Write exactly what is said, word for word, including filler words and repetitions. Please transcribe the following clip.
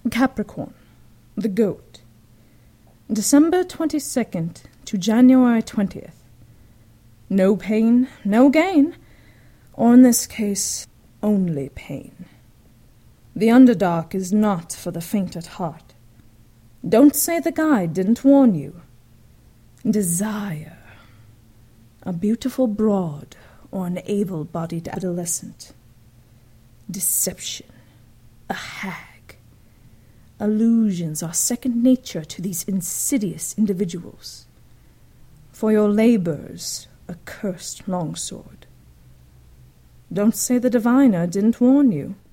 Capricorn, the goat. December twenty-second to January twentieth. No pain, no gain, or in this case, only pain. The Underdark is not for the faint at heart. Don't say the guide didn't warn you. Desire. A beautiful broad or an able-bodied adolescent. Deception. A hag. Illusions are second nature to these insidious individuals. For your labors, a cursed longsword. Don't say the diviner didn't warn you.